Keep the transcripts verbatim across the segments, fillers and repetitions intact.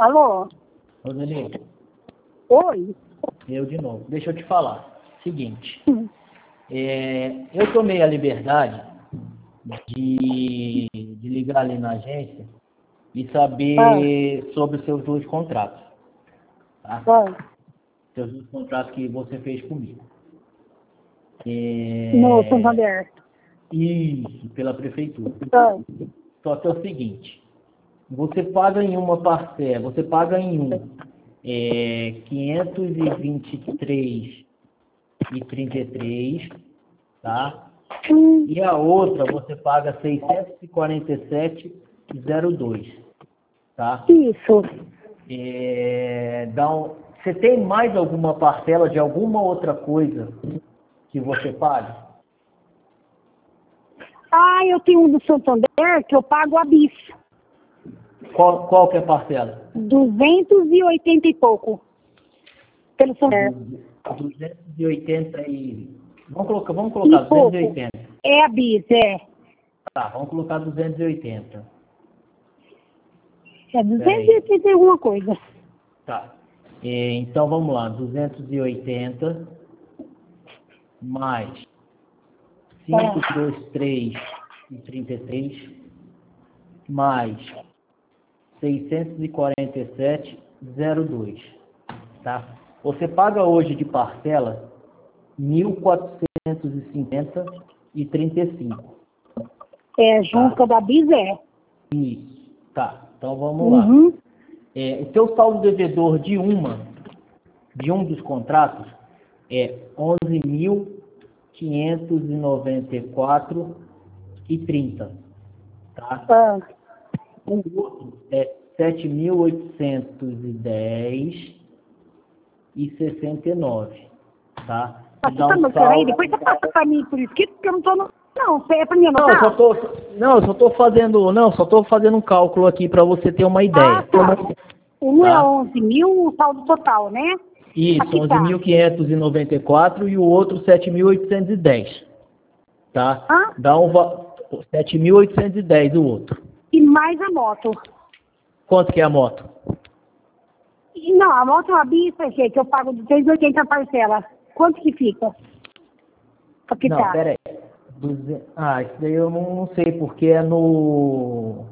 Alô? Roseli, Oi? eu de novo. Deixa eu te falar. Seguinte, Hum. é, eu tomei a liberdade de, de ligar ali na agência e saber Ah, sobre os seus dois contratos. Tá? ah. Seus dois contratos que você fez comigo. No É, Santander. isso, pela prefeitura. Ah, Só que é o seguinte, você paga em uma parcela, você paga em um é, quinhentos e vinte e três e trinta e três, tá? hum, E a outra você paga seiscentos e quarenta e sete e zero dois, tá? isso. É, dá um, você tem mais alguma parcela de alguma outra coisa que você paga? Ah, eu tenho um do Santander que eu pago a bis. Qual, qual que é a parcela? duzentos e oitenta e pouco. Pelo Santander. duzentos e oitenta e... Vamos colocar, vamos E colocar duzentos pouco. e oitenta. É a bis, é. Tá, vamos colocar duzentos e oitenta. É Espera duzentos e aí. oitenta e alguma coisa. Tá. É, então vamos lá, duzentos e oitenta mais quinhentos e vinte e três e trinta e três mais seiscentos e quarenta e sete e zero dois, tá? Você paga hoje de parcela mil quatrocentos e cinquenta e trinta e cinco, É, junto tá? da bis é. Isso, tá. Então vamos lá. Uhum. É, o teu saldo devedor de uma, de um dos contratos é onze mil quinhentos e noventa e quatro e trinta, tá? Ah, O outro é sete mil oitocentos e dez e sessenta e nove, tá? tá Dá chutando um meu aí? saldo. Depois você passa pra mim por escrito, porque eu não tô no... Não, é pra mim Não, eu só anotar? tô, não, eu só tô fazendo, não, só tô fazendo um cálculo aqui para você ter uma Ah, ideia, tá. Um é tá? onze mil, o saldo total, né? Isso, Aqui onze tá. mil quinhentos e noventa e quatro e o outro sete mil oitocentos e dez, tá? Hã? Dá um va- sete mil oitocentos e dez o outro. E mais a moto. Quanto que é a moto? E não, a moto é uma bicha, gente, que eu pago de duzentos e oitenta a parcela. Quanto que fica? Aqui Não, tá. pera aí. Duze- Ah, isso daí eu não, não sei, porque é no...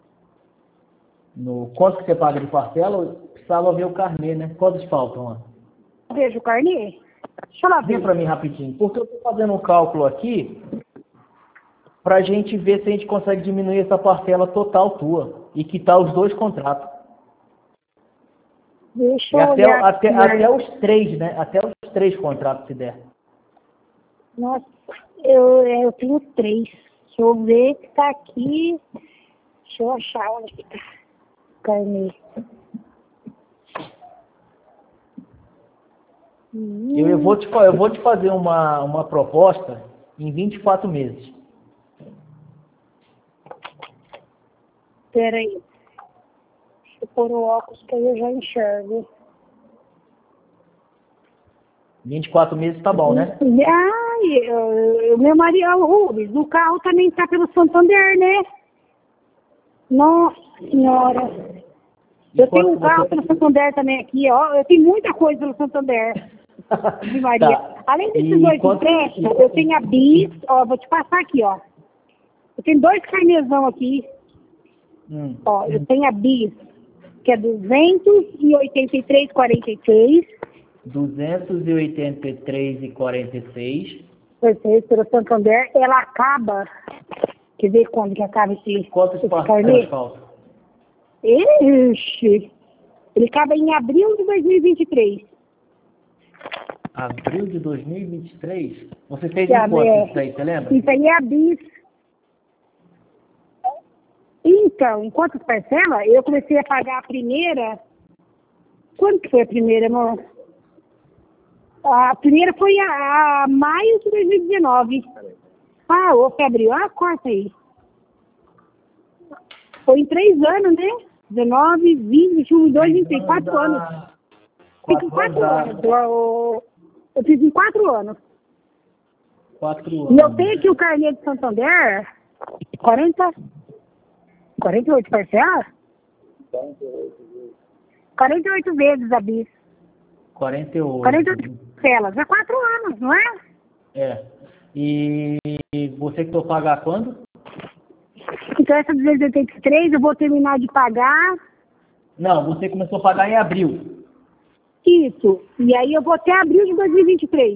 no quanto que você paga de parcela, eu precisava ver o carnê, né? Quantos faltam lá? Veja o carnê. Deixa eu lá Vê ver. pra mim rapidinho, porque eu tô fazendo um cálculo aqui pra gente ver se a gente consegue diminuir essa parcela total tua e quitar os dois contratos. Deixa E eu até, olhar até, aqui. até os três, né? Até os três contratos se der. Nossa, eu, é, eu tenho três. Deixa eu ver que tá aqui. Deixa eu achar onde que tá. Carnê. Eu, eu, Hum, vou te, fa- eu vou te fazer uma, uma proposta em vinte e quatro meses. peraí. Deixa eu pôr o óculos que aí eu já enxergo. vinte e quatro meses tá bom, né? Ai, o meu marido, o Rubens, o carro também tá pelo Santander, né? Nossa senhora. E Eu tenho quanto um que carro você... pelo Santander também aqui, ó. Eu tenho muita coisa pelo Santander, de Maria. Tá. Além desses E dois quanto... empréstimos, eu tenho a Bis, ó, vou te passar aqui, ó. Eu tenho dois carnezão aqui, Hum. ó. Eu tenho a Bis, que é duzentos e oitenta e três e quarenta e seis. duzentos e oitenta e três e quarenta e seis. Perfeito, pelo Santander. Ela acaba, quer ver quando que acaba esse, Quantas esse parcelas carnê? faltam? Ixi, ele acaba em abril de dois mil e vinte e três. Abril de dois mil e vinte e três? Você fez Que em a- quanto é, isso daí, você lembra? isso aí é a bis. Então, em quantas parcelas, eu comecei a pagar a primeira. Quando que foi a primeira, amor? A primeira foi a, a maio de dois mil e dezenove. Ah, ou foi abril. Ah, corta aí. Foi em três anos, né? dezenove, vinte, vinte e um, vinte e dois, vinte e três, quatro anos. Fiz em Quatro quatro anos. anos. Eu, eu fiz em quatro anos. Quatro E eu anos. tenho aqui o carnê de Santander, quarenta, quarenta e oito parcelas? quarenta e oito vezes a bis. quarenta e oito. quarenta e oito parcelas. É quatro anos, não é? É. E você que for pagar quando? Então essa duzentos e oitenta e três eu vou terminar de pagar. Não, você começou a pagar em abril. Isso. E aí eu vou até abril de dois mil e vinte e três.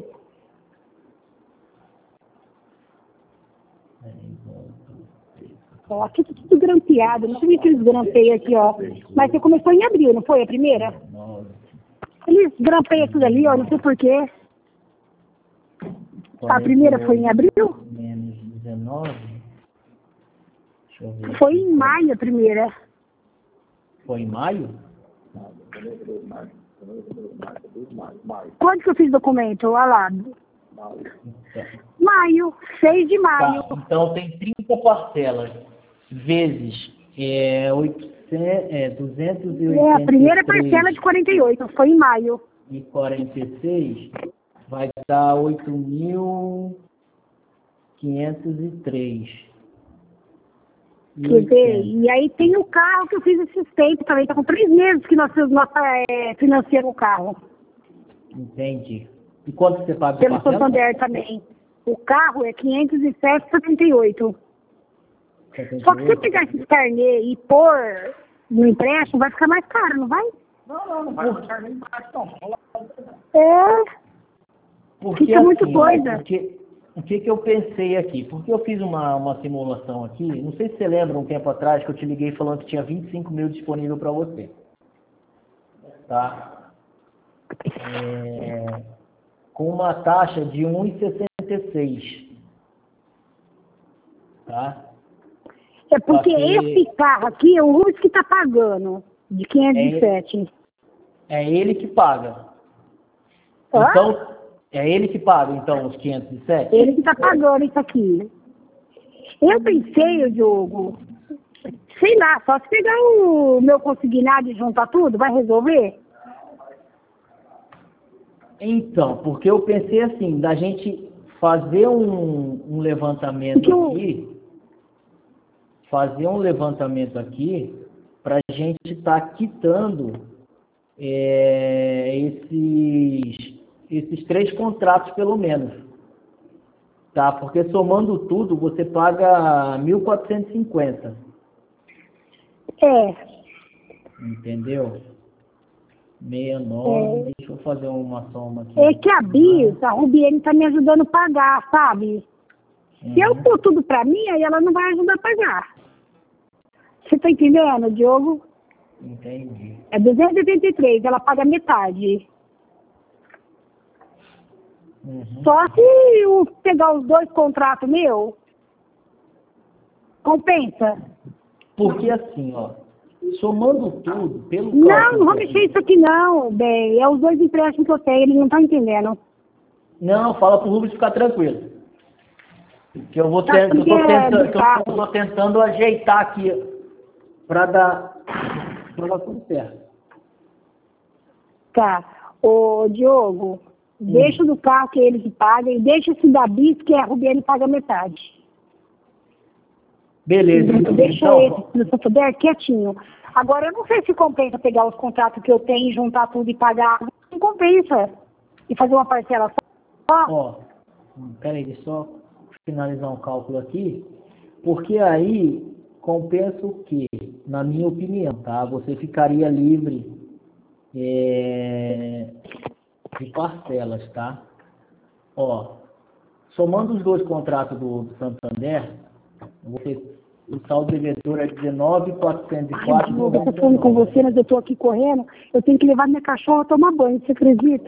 Ó, aqui tá tudo grampeado. Não sei como é que eles grampeiam aqui, ó. Mas você começou em abril, não foi a primeira? Eles grampeiam tudo ali, ó. Não sei porquê. A primeira foi em abril? Menos dezenove. Deixa eu ver. Foi em maio a primeira. Foi em maio? Quando que eu fiz documento? Olha lá. Então, Maio. seis de maio. tá, então tem trinta parcelas. Vezes é, oitocentos, é, duzentos e oitenta e três. É, a primeira parcela de quarenta e oito. Foi em maio. E quarenta e seis vai dar oito mil quinhentos e três. Quer dizer, e aí tem o carro que eu fiz esses tempos também. Tá com três meses que nós, nós é, financiamos o carro. Entendi. E quanto você paga Pelo por parcela? Santander também. O carro é quinhentos e sete reais e setenta e oito centavos. Só que se você pegar esses carnê e pôr no empréstimo, vai ficar mais caro, não vai? Não, não, não vai ficar nem mais, não. É. Porque, Fica muito assim, doida. Porque, o que, que eu pensei aqui? Porque eu fiz uma, uma simulação aqui, não sei se você lembra um tempo atrás que eu te liguei falando que tinha vinte e cinco mil disponível para você. Tá? É, com uma taxa de um vírgula sessenta e seis. Tá? É porque Só que esse carro aqui é o Rubens que está pagando, de quinhentos e sete. É ele que paga. Hã? Então, é ele que paga, então, os quinhentos e sete? Ele que está pagando isso aqui. Eu pensei, Diogo, sei lá, só se pegar o meu consignado e juntar tudo, vai resolver? Então, porque eu pensei assim, da gente fazer um, um levantamento Porque eu- aqui, fazer um levantamento aqui, para a gente estar tá quitando é, esses, esses três contratos, pelo menos. Tá? Porque somando tudo, você paga mil quatrocentos e cinquenta. É, Entendeu? sessenta e nove, deixa eu fazer uma soma aqui. é que a Bis, a Rubiene está me ajudando a pagar, sabe? Se eu Uhum. pôr tudo para mim, aí ela não vai ajudar a pagar. Você tá entendendo, Diogo? Entendi. É duzentos e oitenta e três, ela paga metade. Uhum. Só se eu pegar os dois contratos meu, compensa. Porque assim, ó, somando tudo, pelo Não, cálculo não vou que eu mexer fiz- isso aqui não, bem. É os dois empréstimos que eu tenho, ele não tá entendendo. Não, fala pro Rubens ficar tranquilo. Que eu vou Tá ter, que eu tô porque é tentando, do que eu carro. tô tentando ajeitar aqui para dar pra dar tudo certo. Tá. Ô, Diogo, deixa do carro que ele que paga e deixa esse da Bis, que a Rubiene paga metade. Beleza. Deixa Então, esse, se você puder, quietinho. Agora, eu não sei se compensa pegar os contratos que eu tenho, juntar tudo e pagar. Não compensa. E fazer uma parcela só. ó, peraí, deixa eu só finalizar um cálculo aqui, porque aí compensa o quê? Na minha opinião, tá? Você ficaria livre é, de parcelas, tá? Ó, somando os dois contratos do, do Santander, você, o saldo devedor é dezenove mil quatrocentos e Ai, quatro Diogo, eu tô falando com você, mas eu tô aqui correndo. Eu tenho que levar minha cachorra tomar banho, você acredita?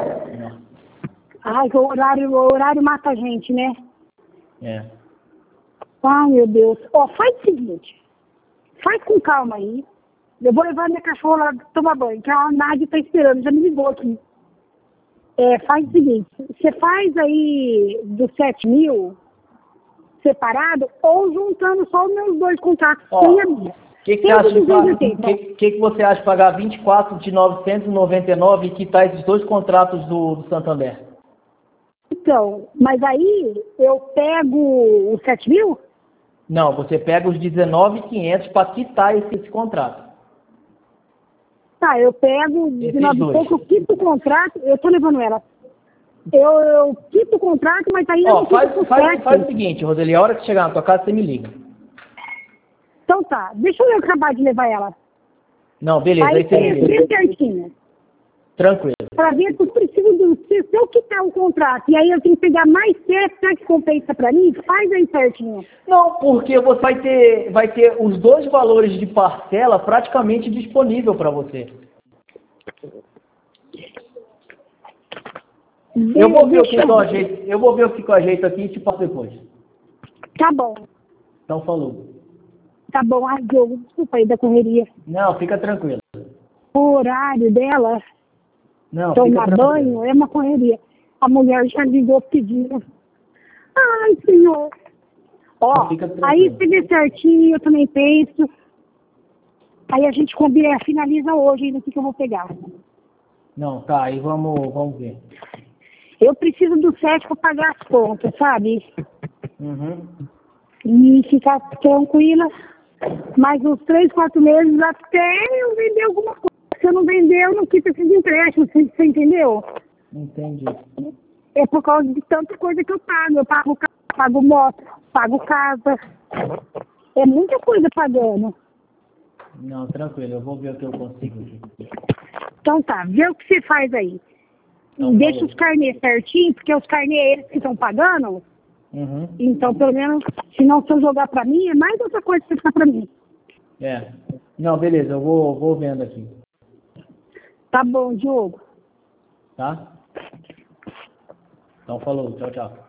Ai, o horário, o horário mata a gente, né? É. Ai, meu Deus. Ó, faz o seguinte. Faz com calma aí. Eu vou levar minha cachorra lá tomar banho, que a Nádia tá esperando, já me ligou aqui. É, faz o seguinte. Você faz aí dos sete mil separado ou juntando só os meus dois contratos Ó, sem a minha. O que, que, você Tem acha de duzentos e pagar- oitenta. que, que, que você acha de pagar vinte e quatro de novecentos e noventa e nove e quitar esses dois contratos do, do Santander? Então, mas aí eu pego os sete mil? Não, você pega os dezenove mil e quinhentos para quitar esse, esse contrato. Tá, eu pego de Esses nove e dois. pouco, eu quito o contrato, eu tô levando ela. Eu, eu quito o contrato, mas aí eu Ó, não faz, quito o faz, sete. faz o seguinte, Roseli, a hora que chegar na tua casa, você me liga. Então tá, deixa eu acabar de levar ela. Não, beleza, aí, Aí você me tem liga. bem certinho. Tranquilo. Pra ver se eu preciso do. Se, se eu quitar o contrato e aí eu tenho que pegar mais sete, será que compensa pra mim? Faz aí certinho. Não, porque você vai ter, vai ter os dois valores de parcela praticamente disponível para você. Eu vou ver o que Deixa eu ajeito, eu vou ver o que eu ajeito aqui e te passo depois. Tá bom, Então falou. tá bom. Ai, Diogo, desculpa aí da correria. Não, fica tranquilo. O horário dela, Não, fica tomar tranquilo. banho, é uma correria. A mulher já ligou pedindo. Ai, senhor. Ó, Fica tranquilo. aí você vê certinho, eu também penso. Aí a gente combina, finaliza hoje ainda o que que eu vou pegar. Não, tá, aí vamos, vamos ver. Eu preciso do sete para pagar as contas, sabe? Uhum. E ficar tranquila. Mais uns três, quatro meses até eu vender alguma coisa. Se eu não vender, eu não quito esses empréstimos, você, você entendeu? Entendi. É por causa de tanta coisa que eu pago. Eu pago carro, pago moto, pago casa. É muita coisa pagando. Não, tranquilo, eu vou ver o que eu consigo aqui. Então tá, vê o que você faz aí. Então, Deixa falou. os carnês certinho, porque os carnês eles que estão pagando. Uhum. Então, pelo menos, se não for jogar pra mim, é mais outra coisa que ficar pra mim. É. Não, beleza, eu vou, vou vendo aqui. Tá bom, Diogo. Tá? Então falou, tchau, tchau.